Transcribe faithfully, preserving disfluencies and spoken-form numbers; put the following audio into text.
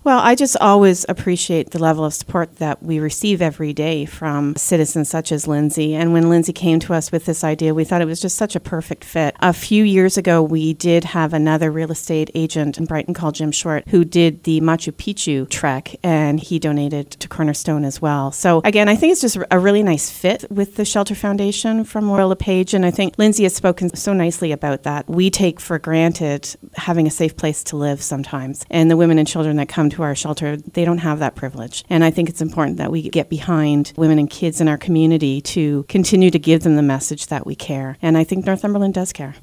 Well, I just always appreciate the level of support that we receive every day from citizens such as Lindsay. And when Lindsay came to us with this idea, we thought it was just such a perfect fit. A few years ago, we did have another real estate agent in Brighton called Jim Short who did the Machu Picchu trek, and he donated to Cornerstone as well. So again, I think it's just a really nice fit with the Shelter Foundation from Royal LePage. And I think Lindsay has spoken so nicely about that. We take for granted having a safe place to live sometimes. And the women and children that come to our shelter, they don't have that privilege. And I think it's important that we get behind women and kids in our community to continue to give them the message that we care. And I think Northumberland does care.